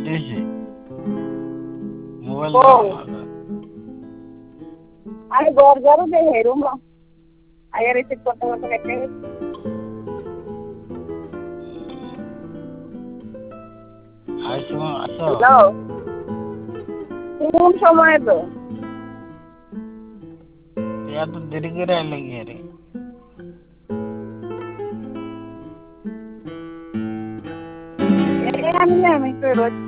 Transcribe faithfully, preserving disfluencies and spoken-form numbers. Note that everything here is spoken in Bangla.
দিয়েছে মোবাইল ও আমি দরজারও দে হেরুম আগে রিসিভ করতে করতে কেটে হ্যালো কোন সময় তো এত দেরি করে আইলে কি রে আমি আমি তো রোজ